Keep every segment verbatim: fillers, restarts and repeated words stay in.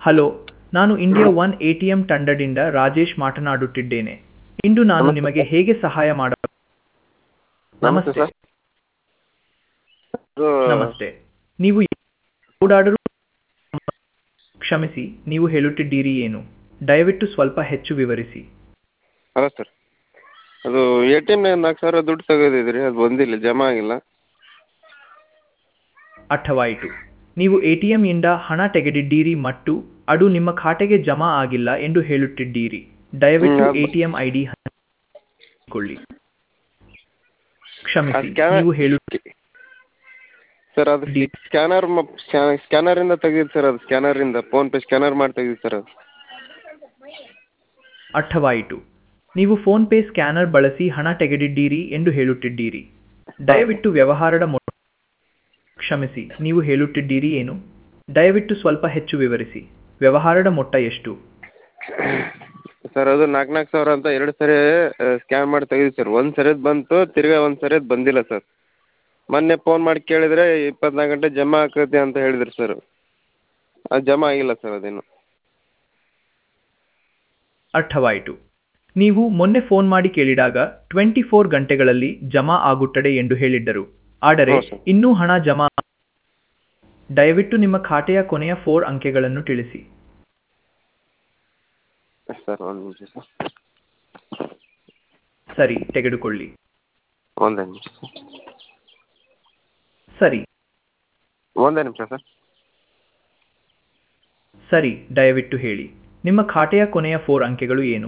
Hello, ನಾನು India one ATM ತಂಡದಿಂದ ರಾಜೇಶ್ ಮಾತನಾಡುತ್ತಿದ್ದೇನೆ. ಇಂದು ನಾನು ನಮಸ್ತೆ ನಿಮಗೆ ಸರ್. ಹೇಗೆ ಸಹಾಯ ಮಾಡ ನಮಸ್ತೆ ನಮಸ್ತೆ. ಸರ್. ಅದು ನಮಸ್ತೆ. ನೀವು ಯಾವುದಾದರೂ ಕ್ಷಮಿಸಿ, ನೀವು ಹೇಳುತ್ತಿದ್ದೀರಿ ಏನು? ದಯವಿಟ್ಟು ಸ್ವಲ್ಪ ಹೆಚ್ಚು ವಿವರಿಸಿ. ಅಲ್ಲ ಸರ್, ಅದು ಎ ಟಿ ಎಮ್ನಾಗ ನಾಲ್ಕು ಸಾವಿರ ದುಡ್ಡು ತೆಗೆದಿದ್ರಿ, ಅದು ಬಂದಿಲ್ಲ, ಜಮಾ ಆಗಿಲ್ಲ. ಅರ್ಥವಾಯಿತು. ನೀವು ಎಟಿಎಂ ಇಂದ ಹಣ ತೆಗೆದಿದ್ದೀರಿ ಮತ್ತು ಅದು ನಿಮ್ಮ ಖಾತೆಗೆ ಜಮಾ ಆಗಿಲ್ಲ ಎಂದು ಹೇಳುತ್ತಿದ್ದೀರಿ. ಹ್ಞೂ ದಯವಿಟ್ಟು ಅದು ಎಟಿಎಂ ಐಡಿ ಹಂಚಿಕೊಳ್ಳಿ. ಆ ಕ್ಷಮಿಸಿ, ಸ್ಕ್ಯಾನರ್ ನೀವು ಹೇಳು ಸರ್, ಅದು ಸ್ಕ್ಯಾನರ್ ಸ್ಕ್ಯಾನರಿಂದ ತೆಗೆದಿದ್ದು ಸರ್, ಅದು ಸ್ಕ್ಯಾನರಿಂದ ಫೋನ್ಪೇ ಸ್ಕ್ಯಾನರ್ ಮಾಡಿ ತೆಗೆದಿದ್ದು ಸರ್ ಅದು. ಅರ್ಥವಾಯಿತು. ನೀವು ಫೋನ್ ಪೇ ಸ್ಕ್ಯಾನರ್ ಬಳಸಿ ಹಣ ತೆಗೆದಿದ್ದೀರಿ ಎಂದು ಹೇಳುತ್ತಿದ್ದೀರಿ. ಹಾಂ ಸರ್. ದಯವಿಟ್ಟು ವ್ಯವಹಾರದ ಮೊತ್ತ ಕ್ಷಮಿಸಿ, ನೀವು ಹೇಳುತ್ತಿದ್ದೀರಿ ಏನು? ದಯವಿಟ್ಟು ಸ್ವಲ್ಪ ಹೆಚ್ಚು ವಿವರಿಸಿ. ವ್ಯವಹಾರದ ಮೊತ್ತ ಎಷ್ಟು? ಸರ್, ಅದು ನಾಲ್ಕು ನಾಲ್ಕು ಸಾವಿರ ಅಂತ ಎರಡು ಸರಿ ಸ್ಕ್ಯಾನ್ ಮಾಡಿ ತೆಗೆದಿದ್ದು ಸರ್. ಒಂದು ಸರಿದು ಬಂತು, ತಿರ್ಗಾ ಒಂದು ಸರಿದು ಬಂದಿಲ್ಲ ಸರ್. ಮೊನ್ನೆ ಫೋನ್ ಮಾಡಿ ಕೇಳಿದರೆ ಇಪ್ಪತ್ನಾಲ್ಕು ಗಂಟೆ ಜಮಾ ಆಗ್ತೈತೆ ಅಂತ ಹೇಳಿದ್ರು ಸರ್. ಅದು ಜಮಾ ಆಗಿಲ್ಲ ಸರ್ ಅದೇನು. ಅರ್ಥವಾಯಿತು. ನೀವು ಮೊನ್ನೆ ಫೋನ್ ಮಾಡಿ ಕೇಳಿದಾಗ ಟ್ವೆಂಟಿ ಫೋರ್ ಗಂಟೆಗಳಲ್ಲಿ ಜಮಾ ಆಗುತ್ತದೆ ಎಂದು ಹೇಳಿದ್ದರು. ಆದರೆ ಹ್ಞೂ ಸರ್. ಇನ್ನೂ ಹಣ ಜಮಾ ದಯವಿಟ್ಟು ನಿಮ್ಮ ಖಾತೆಯ ಕೊನೆಯ ಫೋರ್ ಅಂಕೆಗಳನ್ನು ತಿಳಿಸಿ. ಸರ್ ಒಂದು ನಿಮಿಷ ಸರ್. ಸರಿ, ತೆಗೆದುಕೊಳ್ಳಿ. ಒಂದೇ ನಿಮಿಷ ಸರ್. ಸರಿ ಒಂದೇ ನಿಮಿಷ ಸರ್. ಸರಿ, ದಯವಿಟ್ಟು ಹೇಳಿ. ನಿಮ್ಮ ಖಾತೆಯ ಕೊನೆಯ ಫೋರ್ ಅಂಕೆಗಳು ಏನು?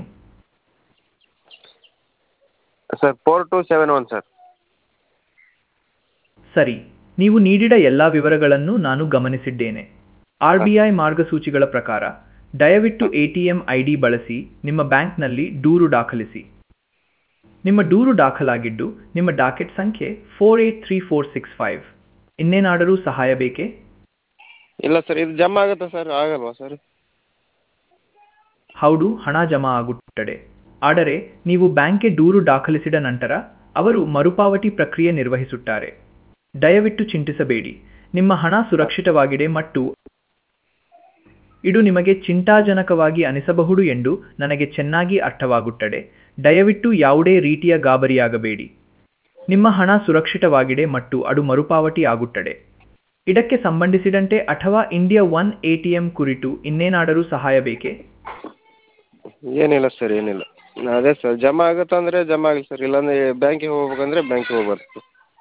Sir, four two seven one sir. ಸರಿ, ನೀವು ನೀಡಿದ ಎಲ್ಲ ವಿವರಗಳನ್ನು ನಾನು ಗಮನಿಸಿದ್ದೇನೆ. ಆರ್ ಹಾಂ ಬಿ ಐ ಮಾರ್ಗಸೂಚಿಗಳ ಪ್ರಕಾರ ದಯವಿಟ್ಟು ಎಟಿಎಂ ಐಡಿ ಬಳಸಿ ನಿಮ್ಮ ಬ್ಯಾಂಕ್ನಲ್ಲಿ ದೂರು ದಾಖಲಿಸಿ. ನಿಮ್ಮ ದೂರು ದಾಖಲಾಗಿದ್ದು ನಿಮ್ಮ ಡಾಕೆಟ್ ಸಂಖ್ಯೆ four eight three four six five. ಇನ್ನೇನಾದರೂ ಸಹಾಯ ಬೇಕೇ? ಇಲ್ಲ ಸರ್, ಇದು ಜಮಾ ಆಗುತ್ತಾ ಸರ್, ಆಗಲ್ವಾ ಸರ್? ಹೌದು, ಹಣ ಜಮಾ ಆಗುತ್ತದೆ. ಆದರೆ ನೀವು ಬ್ಯಾಂಕ್ಗೆ ದೂರು ದಾಖಲಿಸಿದ ನಂತರ ಅವರು ಮರುಪಾವತಿ ಪ್ರಕ್ರಿಯೆ ನಿರ್ವಹಿಸುತ್ತಾರೆ. ದಯವಿಟ್ಟು ಚಿಂತಿಸಬೇಡಿ, ನಿಮ್ಮ ಹಣ ಸುರಕ್ಷಿತವಾಗಿದೆ ಮತ್ತು ಇದು ನಿಮಗೆ ಚಿಂತಾಜನಕವಾಗಿ ಅನಿಸಬಹುದು ಎಂದು ನನಗೆ ಚೆನ್ನಾಗಿ ಅರ್ಥವಾಗುತ್ತದೆ. ದಯವಿಟ್ಟು ಯಾವುದೇ ರೀತಿಯ ಗಾಬರಿಯಾಗಬೇಡಿ. ನಿಮ್ಮ ಹಣ ಸುರಕ್ಷಿತವಾಗಿದೆ ಮತ್ತು ಅದು ಮರುಪಾವತಿ ಆಗುತ್ತದೆ. ಇದಕ್ಕೆ ಸಂಬಂಧಿಸಿದಂತೆ ಅಥವಾ ಇಂಡಿಯಾ ಒನ್ ಎಟಿಎಂ ಕುರಿತು ಇನ್ನೇನಾದರೂ ಸಹಾಯ ಬೇಕೇ? ಏನಿಲ್ಲ ಸರ್, ಏನಿಲ್ಲ. ಅದೇ ಸರ್, ಜಮಾ ಆಗುತ್ತಂದರೆ ಜಮಾ ಆಗಲಿ ಸರ್, ಇಲ್ಲಾಂದರೆ ಬ್ಯಾಂಕಿಗೆ ಹೋಗ್ಬೇಕಂದ್ರೆ ಬ್ಯಾಂಕಿಗೆ ಹೋಗ್ಬಾರ್ದು.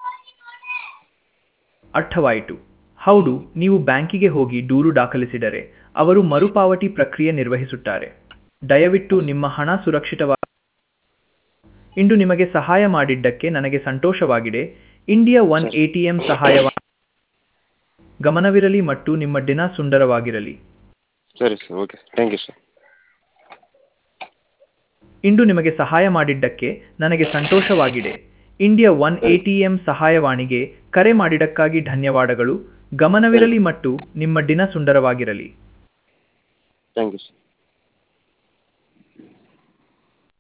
ಅರ್ಥವಾಯಿತು. ಹೌದು, ನೀವು ಬ್ಯಾಂಕಿಗೆ ಹೋಗಿ ದೂರು ದಾಖಲಿಸಿದರೆ ಅವರು ಮರುಪಾವತಿ ಪ್ರಕ್ರಿಯೆ ನಿರ್ವಹಿಸುತ್ತಾರೆ. ದಯವಿಟ್ಟು ನಿಮ್ಮ ಹಣ ಸುರಕ್ಷಿತವಾಗಿ ಇಂದು ನಿಮಗೆ ಸಹಾಯ ಮಾಡಿದ್ದಕ್ಕೆ ನನಗೆ ಸಂತೋಷವಾಗಿದೆ. ಇಂಡಿಯಾ ಒನ್ ಸರಿ ಎಟಿಎಂ ಸಹಾಯವಾಣಿ ಗಮನವಿರಲಿ ಮತ್ತು ನಿಮ್ಮ ದಿನ ಸುಂದರವಾಗಿರಲಿ. ಸರಿ sir, okay, thank you sir. ಇಂದು ನಿಮಗೆ ಸಹಾಯ ಮಾಡಿದ್ದಕ್ಕೆ ನನಗೆ ಸಂತೋಷವಾಗಿದೆ. ಇಂಡಿಯಾ ಒನ್ ಸರಿ ಎಟಿಎಂ ಸಹಾಯವಾಣಿಗೆ ಕರೆ ಮಾಡಿದ್ದಕ್ಕಾಗಿ ಧನ್ಯವಾದಗಳು. ಸರಿ ಗಮನವಿರಲಿ ಮತ್ತು ನಿಮ್ಮ ದಿನ ಸುಂದರವಾಗಿರಲಿ. Thank you sir.